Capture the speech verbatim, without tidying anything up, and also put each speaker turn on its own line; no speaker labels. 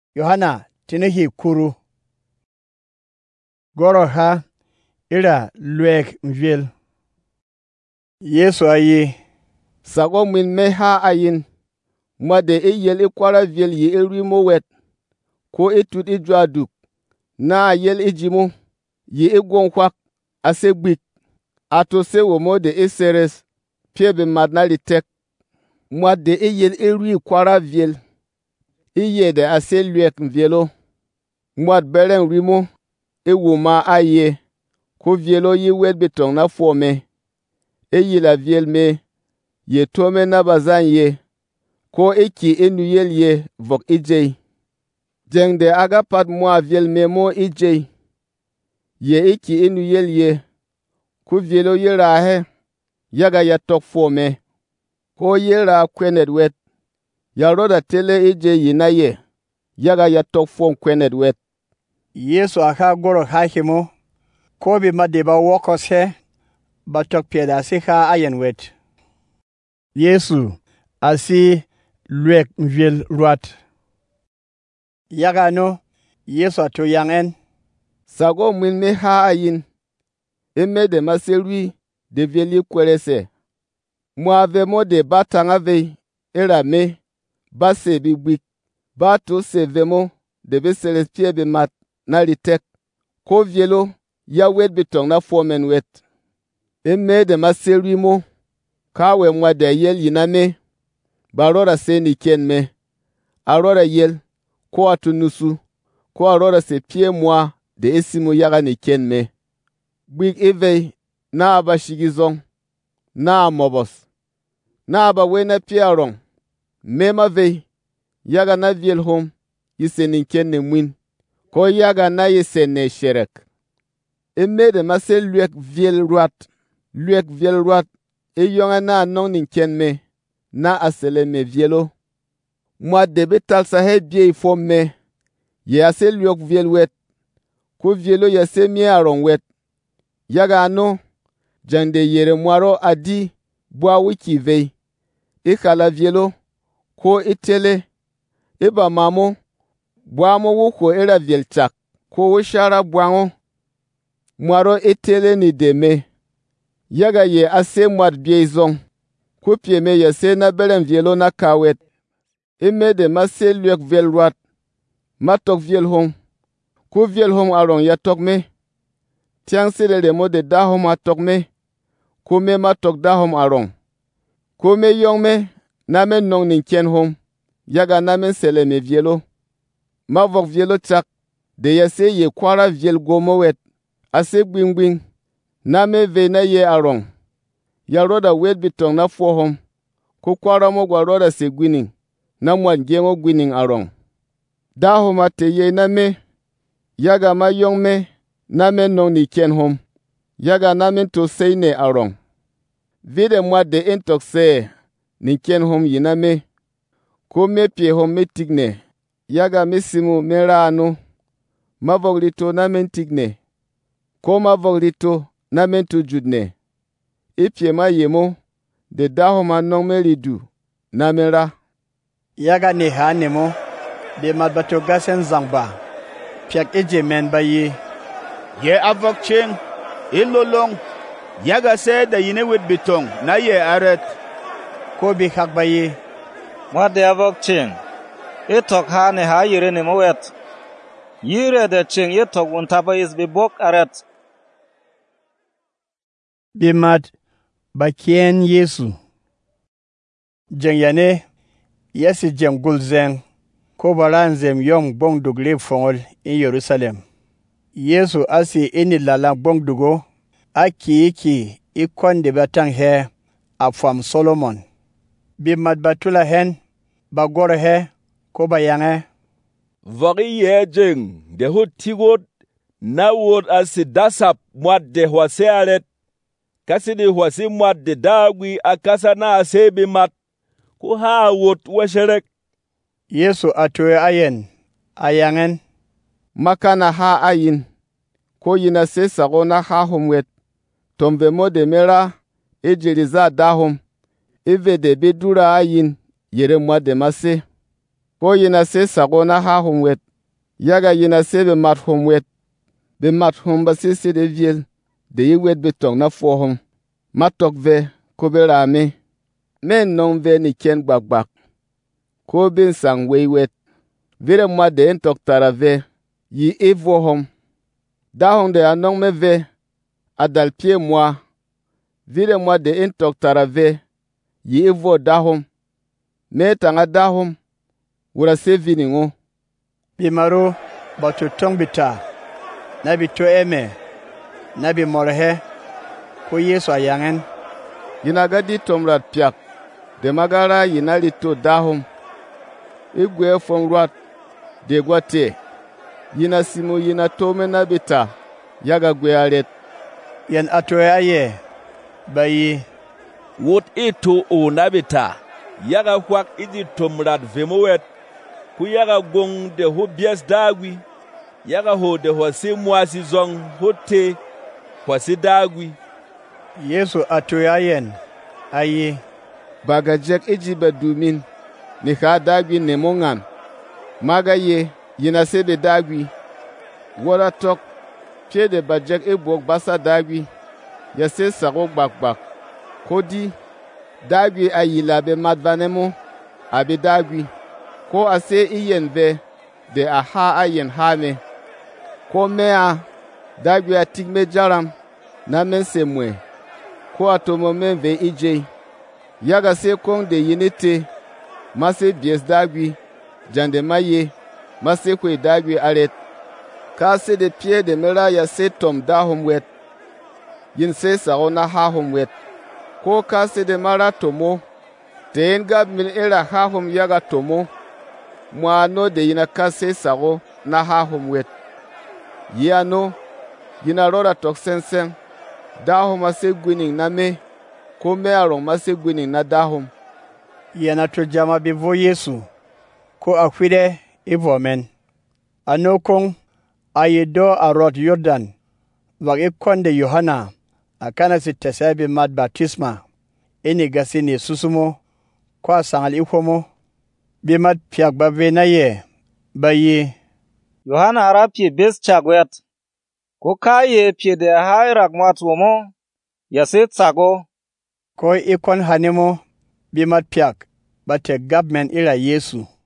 Yohana tinihi kuru. Goro ha ira luek mvil. Yesu ayi.
Sago min me ha ayin. Mwade e yel e kwara viel ye e rimo wet. Ko e tut e duk. Na yel e jimo. Ye e gong kwak. Ase gbik. Ato se wo mo de e seres. Piebe madnali tek. Mwade e yel e ri kwara viel. Iye de ase luek mvielo. Mwad beren rimo. E woma aye. Ko vielo ye wet betong na fome. E yi la viel me. Ye tome na bazan ye. Ko e ki enu yel ye vok ijay. Jeng de aga pat mwa viel me mo ijay. Ye e ki enu yel ye. Ko vielo ye rahe. Yaga ya tok fome. Ko ye ra kwenet wet. Ya roda tele ijay yina ye. Yaga ya tok fom kwenet wet.
Yesu aka goro hakimo. Ko bi madeba wokos he. Batok pieda si ha ayen wet. Yesu asi luek mvil ruat. Yaga no. Yesu ato yangen.
Sago min me ha ayin. Eme de maselui de vieli kwerese. Mwa ave mo de batang ave. Era me. Ba se bi wik. Ba to se vemo. De be selespie be mat. Na litek. Ko vielo. Ya wet bitong na fomen wet. Eme de maselui mo. Kawe mwa de yel yina me. Barora se ni ken me. Arora yel. Ko atu nusu. Ko arora se pie mwa. De esimu yaga ni ken me. Big eve. Na aba shigizong. Na amobos. Na aba wena pie arong. Mema ve. Yaga na viel hom. Yise ni ken ne mwin. Ko yaga na yise ne sherek. Eme de mase luek viel ruat. Luek viel ruat. E yonga na anong ni ken me. Na asele me vielo. Mwa debe tal sa he bie ifo me. Ye ase luek viel wet. Ko vielo ye se mie arong wet. Yaga ano. Jande yere mwaro adi. Bwa wiki vei. E kala vielo. Ko itele. E ba mamo. Bwa mo wuko era viel chak. Ko wishara bwango. Mwaro itele ni deme. Yaga ye ase mwad bie zong. Ko pie me ye se na belem vielo na kawet. Eme de mase luek viel ruat. Matok viel hom. Ko viel hom arong ya tok me. Tiang sele de mo de da hom a tok me. Ko me matok da hom arong. Ko me yong me. Na men nong nin ken hom. Yaga na men sele me vielo. Ma vok vielo chak. De ya se ye kwara viel gomo wet. Ase gbing gbing. Na me ve na ye arong. Ya roda wet bitong na fo hom. Ko kwara mo gwa roda se gwining. Na mwan gengo gwining arong. Da hom ate ye na me. Yaga ma yong me. Na me nong ni ken hom. Yaga na men to se ne arong. Vide mwa de entok se. Ni ken hom yina me. Ko me pie hom me tigne. Yaga me simu me ra anu. Ma voglito na men tigne. Ko ma voglito na men tu judne. Ipie ma yemo. De da hom anong me lidu. Na me ra.
Yaga ni ha nemo. De madbato gasen zangba. Piak eje men ba ye.
Ye avok ching. Ilolong. Yaga se da yine wet bitong. Na ye aret.
Ko bi hak ba ye.
Mwade avok ching. Itok ha ne ha yire ni mo wet. Yire de ching itok untaba is bi bok aret.
Bimat bakien Yesu. Jeng yane. Yesi jem gulzen. Ko baran zem yom bong dugle fongol in Jerusalem. Yesu asi ini lala bong dugo. Aki iki ikon de batang he. Afam Solomon. Bimat batula hen. Bagore he. Ko bayange.
Vagi ye jeng. De hut tigot. Na wot asi dasap mwad de hwase aret. Kasi de hwase mwad de dagwi akasa na ase bimat. Ko ha wot washerek.
Yesu atoe ayen. Ayangen.
Makana ha ayin. Ko yina se sago na ha hom wet. Tombe mo de mera. Ejiriza da hom. Eve de bedura ayin. Yere mwa de mase. ko yina se sago na hahum wet. Yaga yina se be mat hum wet. Be mat hum ba se se de viel. De yi wet be tong na fohum. Matok ve ko be rame. Men non ve ni ken bak bak. Ko bin sang wei wet. Vire mwa de en tok tara ve. Yi evohum. Dahum de anong me ve. Adal pie mwa. Vire mwa de en tok tara ve. Yi evo dahum. Me tanga dahum. Wura se viningo.
Bimaru batu tong bita. Na bito eme. Na bi morhe. Ko Yesu ayangen.
Yina gadi tomrat piak. De magara yina lito dahum. Igwe fong ruat. De gwate. Yina simu yina tome na bita. Yaga gwe alet.
Yen atoe aye. Bayi.
Wot ito o nabita. Yaga kwak iji tomrat vemowet. Ku yaga gong de ho bias dagwi. Yaga ho de ho si mwasi zong hote. Kwa si dagwi.
Yesu atoe ayen. Aye.
Bagajek iji bedumin. Nika dagwi nemongan. Maga ye. Yina sebe dagwi. Wora tok. Pie de bajek ebok basa dagwi. Yase sago bak bak. Kodi. Dagwi ayila be madvanemo. Abe dagwi. Ko ase iyen ve. De aha ayen hame. Ko mea. Dagwi atigme jaram. Na men se mwe. Ko atomo men ve ije. Yaga se kong de yinete. Mase bies dagwi. Jande maye. Mase kwe dagwi aret. Ka se de pie de mera ya se tom dahum wet. Yin se sao na hahum wet. Ko ka se de mara tomo. Te engab min era hahum yaga tomo. Mwa no de yina ka se sao na hahum wet. Yia no. Yina rora tok sen sen. Dahum ase gwining na me. Ko me arong mase gwining na dahum.
Yana to jama bivo Yesu. Ko akwide ivo men. Anokong ayedo arot Yordan. Wag ikonde Yohana. Akana si tesabi mad baptisma. Eni gasini susumo. Kwa sangal ikomo. Bimad piak bave na ye. Bayi.
Yohana ara pie bes chagwet. Ko kaye pie de hai ragmat womo. Yasit sago.
Ko ikon hanemo. Bimad piak. Bate gabmen ila Yesu.